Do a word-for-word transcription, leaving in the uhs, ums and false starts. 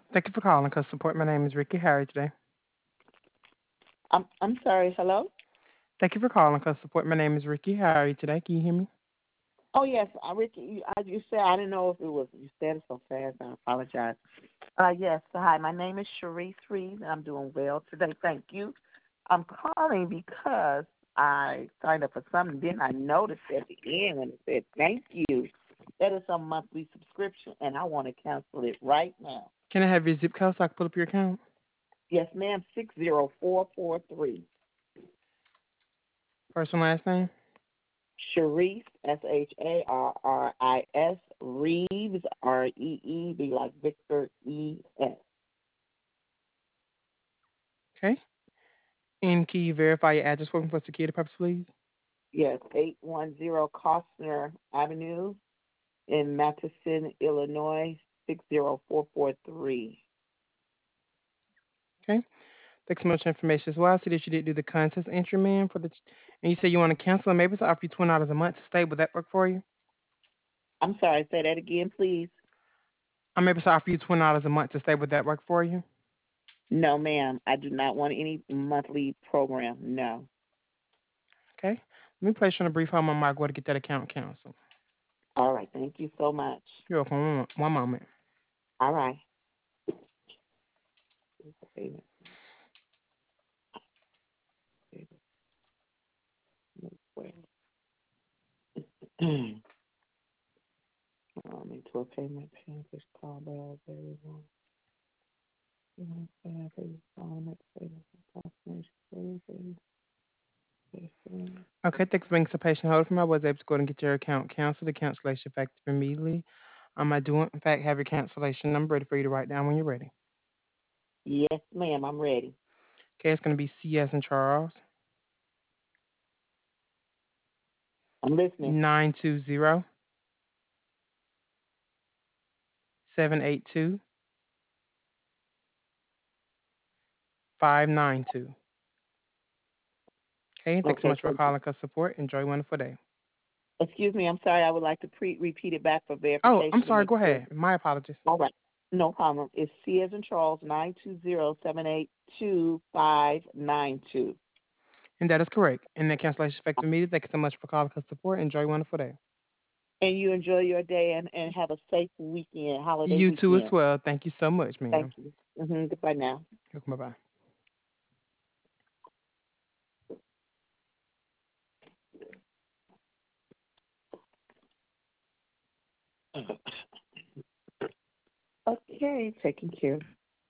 Thank you for calling Customer Support. My name is Ricky. How are you today? I'm I'm sorry. Hello. Thank you for calling Customer Support. My name is Ricky. How are you today? Can you hear me? Oh yes, uh, Ricky. You, I, you said I didn't know if it was you said it so fast. I apologize. Uh, yes. Hi, my name is Sharice Reed. I'm doing well today. Thank you. I'm calling because I signed up for something. Then I noticed at the end when it said thank you, that is a monthly subscription, and I want to cancel it right now. Can I have your zip code so I can pull up your account? Yes, ma'am. Six zero four four three. First and last name? Sharice, S H A R R I S, Reeves, R E E, be like Victor E S. Okay. And can you verify your address for me for security purpose, please? Yes, eight one zero Costner Avenue in Matteson, Illinois, six zero four four three. Okay. Thanks so much for information as well. I see that you did do the contest entry, man, for the, and you said you want to cancel, and maybe it's offer you twenty dollars a month to stay. Would that work for you? I'm sorry, say that again, please. I'm able to offer you twenty dollars a month to stay. Would that work for you? No, ma'am, I do not want any monthly program. No. Okay. Let me place you on a brief hold. My mic. Go to get that account canceled. All right, thank you so much. You're welcome. One mo- one moment. All right. Um, into a payment plan, just call back, everyone. You know what I'm saying? Please call next payment confirmation, please. Okay, thanks for being so patient. Hold from I was able to go and get your account canceled. The cancellation effective immediately. Um, I do in fact have your cancellation number ready for you to write down when you're ready. Yes, ma'am, I'm ready. Okay, it's going to be C as in Charles, I'm listening. nine two zero seven eight two five nine two. Okay, thanks so Okay, much for thank you. calling us support. Enjoy a wonderful day. Excuse me, I'm sorry. I would like to pre repeat it back for Oh, I'm verification to sorry. make Go sure. ahead. My apologies. All right. No problem. It's C as in Charles, nine two zero seven eight two five nine two. And that is correct. And the cancellation effective immediately. Thank you so much for calling us support. Enjoy a wonderful day. And you enjoy your day and, and have a safe weekend, holiday You too as weekend. well. Thank you so much, Thank ma'am. you. Mm-hmm. Goodbye now. Bye bye. Okay, taking care.